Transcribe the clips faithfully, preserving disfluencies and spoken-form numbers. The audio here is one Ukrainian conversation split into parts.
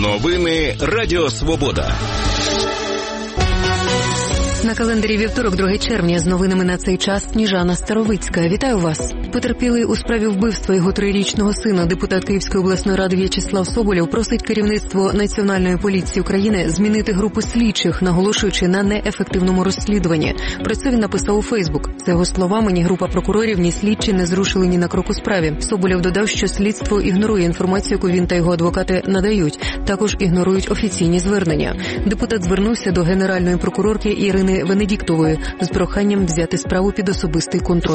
Новини Радіо Свобода. На календарі вівторок, друге червня, з новинами на цей час Сніжана Старовицька. Вітаю вас. Потерпілий у справі вбивства його трирічного сина, депутат Київської обласної ради В'ячеслав Соболєв, просить керівництво Національної поліції України змінити групу слідчих, наголошуючи на неефективному розслідуванні. Про це він написав у Фейсбук. За його словами, ні група прокурорів, ні слідчі не зрушили ні на крок у справі. Соболєв додав, що слідство ігнорує інформацію, яку він та його адвокати надають. Також ігнорують офіційні звернення. Депутат звернувся до генеральної прокурорки Ірини Венедіктової з проханням взяти справу під особистий контроль.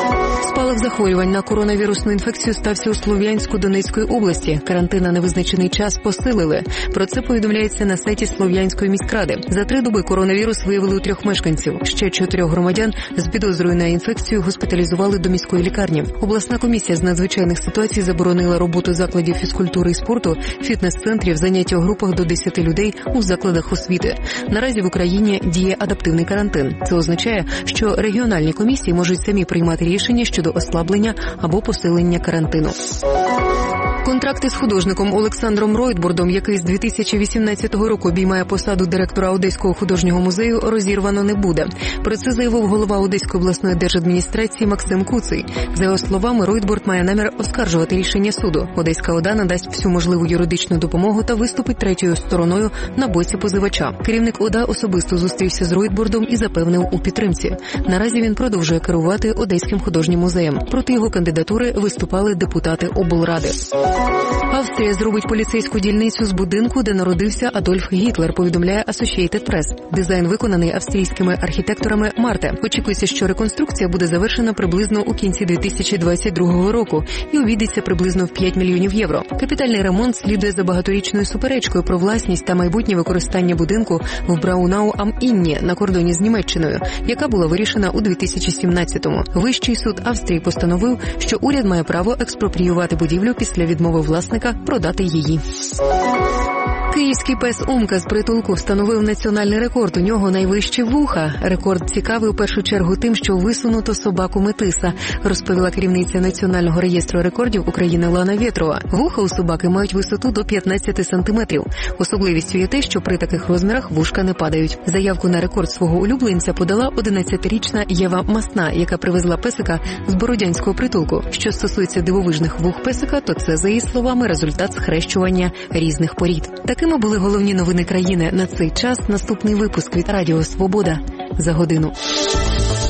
Спалах захворювань на коронавірусну інфекцію стався у Слов'янську Донецької області. Карантин на невизначений час посилили. Про це повідомляється на сайті Слов'янської міськради. За три доби коронавірус виявили у трьох мешканців. Ще чотирьох громадян з підозрою на інфекцію госпіталізували до міської лікарні. Обласна комісія з надзвичайних ситуацій заборонила роботу закладів фізкультури і спорту, фітнес-центрів, заняття у групах до десяти людей у закладах освіти. Наразі в Україні діє адаптивний карантин. Це означає, що регіональні комісії можуть самі приймати рішення щодо ослаблення або посилення карантину. Контракти з художником Олександром Ройтбурдом, який з дві тисячі вісімнадцятого року обіймає посаду директора Одеського художнього музею, розірвано не буде. Про це заявив голова Одеської обласної держадміністрації Максим Куций. За його словами, Ройтбурд має намір оскаржувати рішення суду. Одеська ОДА надасть всю можливу юридичну допомогу та виступить третьою стороною на боці позивача. Керівник ОДА особисто зустрівся з Ройтбурдом і запевнив у підтримці. Наразі він продовжує керувати Одеським художнім музеєм. Проти його кандидатури виступали депутати облради. Австрія зробить поліцейську дільницю з будинку, де народився Адольф Гітлер, повідомляє Associated Press. Дизайн виконаний австрійськими архітекторами Марте. Очікується, що реконструкція буде завершена приблизно у кінці дві тисячі двадцять другого року і обійдеться приблизно в п'ять мільйонів євро. Капітальний ремонт слідує за багаторічною суперечкою про власність та майбутнє використання будинку в Браунау ам Інні на кордоні з Німеччиною, яка була вирішена у дві тисячі сімнадцятому. Вищий суд Австрії постановив, що уряд має право експропріювати будівлю після відмови власника продати її. Київський пес Умка з притулку встановив національний рекорд. У нього найвищі вуха. Рекорд цікавий у першу чергу тим, що висунуто собаку метиса, розповіла керівниця Національного реєстру рекордів України Лана Вєтрова. Вуха у собаки мають висоту до п'ятнадцять сантиметрів. Особливістю є те, що при таких розмірах вушка не падають. Заявку на рекорд свого улюбленця подала одинадцятирічна Єва Масна, яка привезла песика з бородянського притулку. Що стосується дивовижних вух песика, то це, за її словами, результат схрещування різних порід. Такими були головні новини країни на цей час. Наступний випуск від Радіо Свобода за годину.